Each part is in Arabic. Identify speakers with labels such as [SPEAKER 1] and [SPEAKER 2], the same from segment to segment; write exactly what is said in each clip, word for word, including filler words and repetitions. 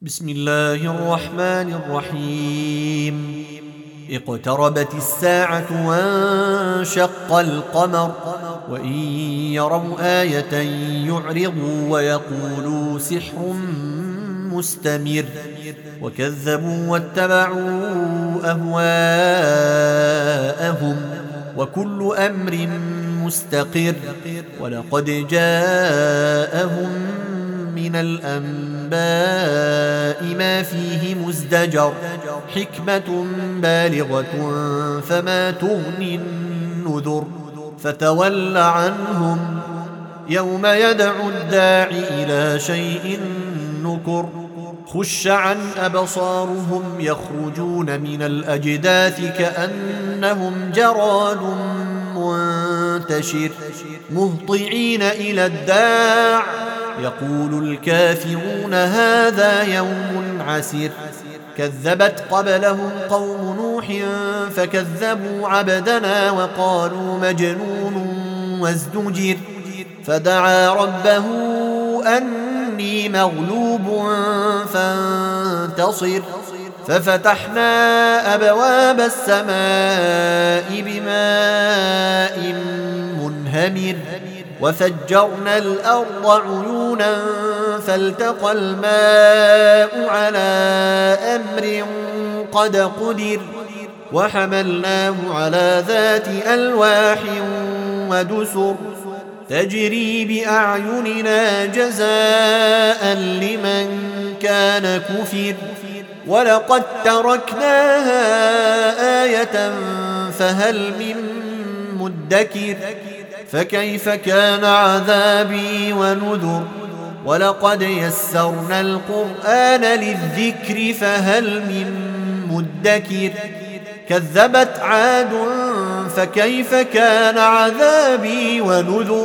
[SPEAKER 1] بسم الله الرحمن الرحيم. اقتربت الساعة وانشق القمر وإن يروا آية يعرضوا ويقولوا سحر مستمر وكذبوا واتبعوا أهواءهم وكل أمر مستقر ولقد جاءهم من الأنباء ما فيه مزدجر حكمة بالغة فما تغني النذر فتول عنهم يوم يدعو الداعي إلى شيء نكر خش عن أبصارهم يخرجون من الأجداث كأنهم جراد منتشر مهطعين إلى الداع يقول الكافرون هذا يوم عسر كذبت قبلهم قوم نوح فكذبوا عبدنا وقالوا مجنون وازدجر فدعا ربه أني مغلوب فانتصر ففتحنا أبواب السماء بماء منهمر وفجرنا الأرض عيونا فالتقى الماء على أمر قد قدر وحملناه على ذات ألواح ودسر تجري بأعيننا جزاء لمن كان كفر ولقد تركناها آية فهل من مدكر فكيف كان عذابي ونذر ولقد يسرنا القرآن للذكر فهل من مدكر كذبت عاد فكيف كان عذابي ونذر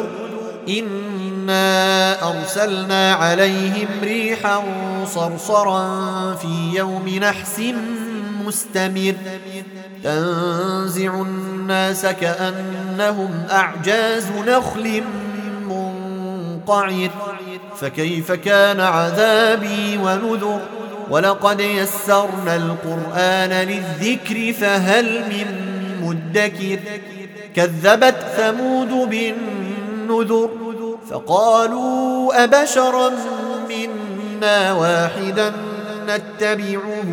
[SPEAKER 1] إنا أرسلنا عليهم ريحا صرصرا في يوم نحس مستمر تنزع الناس كأنهم أعجاز نخل منقعر فكيف كان عذابي ونذر ولقد يسرنا القرآن للذكر فهل من مدكر كذبت ثمود بالنذر فقالوا أبشرا منا واحدا نتبعه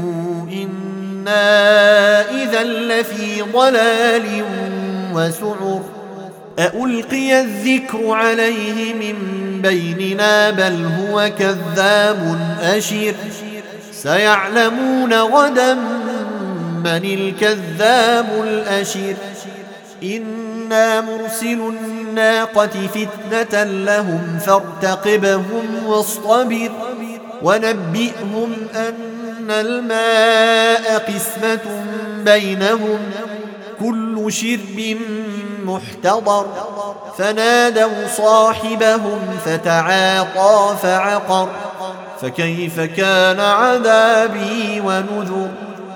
[SPEAKER 1] إنا إذا لفي ضلال وسعر أألقي الذكر عليه من بيننا بل هو كذاب أشر سيعلمون غدا من الكذاب الأشر إنا مرسل الناقة فتنة لهم فارتقبهم واصطبر ونبئهم أن الماء قسمة بينهم كل شرب محتضر فنادوا صاحبهم فتعاطى فعقر فكيف كان عذابي ونذر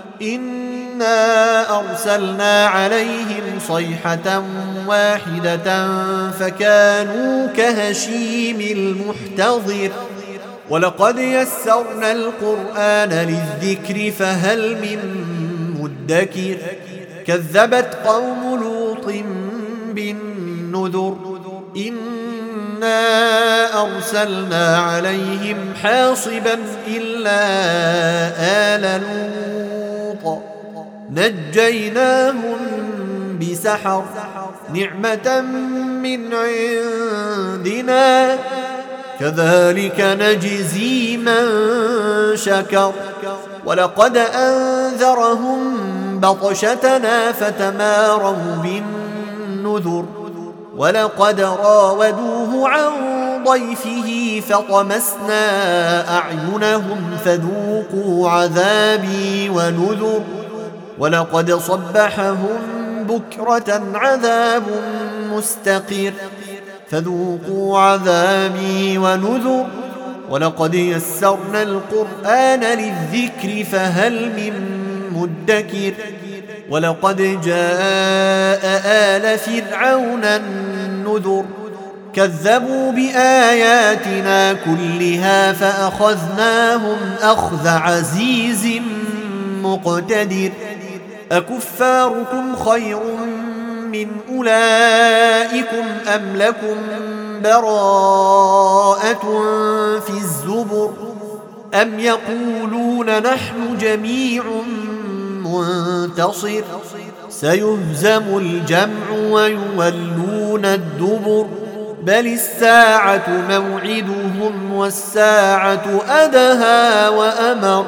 [SPEAKER 1] إنا أرسلنا عليهم صيحة واحدة فكانوا كهشيم المحتضر ولقد يسرنا القرآن للذكر فهل من مدكر كذبت قوم لوط بالنذر إنا أرسلنا عليهم حاصبا إلا آل لوط نجيناهم بسحر نعمة من عندنا كذلك نجزي من شكر ولقد أنذرهم بطشتنا فتماروا بالنذر ولقد راودوه عن ضيفه فطمسنا أعينهم فذوقوا عذابي ونذر ولقد صبحهم بكرة عذاب مستقر فذوقوا عذابي ونذر ولقد يسرنا القرآن للذكر فهل من مدكر ولقد جاء آل فرعون النذر كذبوا بآياتنا كلها فأخذناهم أخذ عزيز مقتدر أكفاركم خير من أولئكم أم لكم براءة في الزبر أم يقولون نحن جميع منتصر سيهزم الجمع ويولون الدبر بل الساعة موعدهم والساعة أدهى وأمر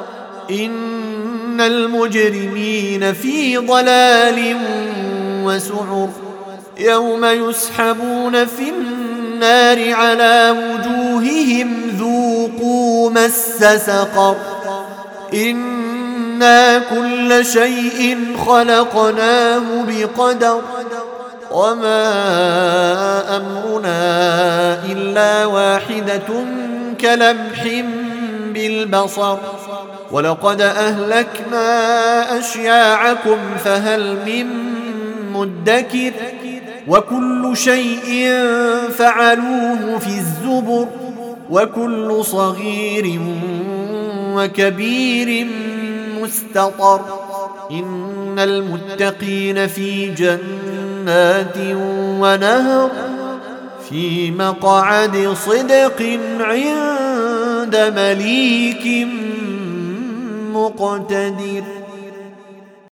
[SPEAKER 1] إن المجرمين في ضلال وسعر يوم يسحبون في النار على وجوههم ذوقوا مس سقر إنا كل شيء خلقناه بقدر وما أمرنا إلا واحدة كلمح بالبصر ولقد أهلكنا أشياعكم فهل من مدكر وكل شيء فعلوه في الزبر وكل صغير وكبير مستطر إن المتقين في جنات ونهر في مقعد صدق عند مليك مقتدر.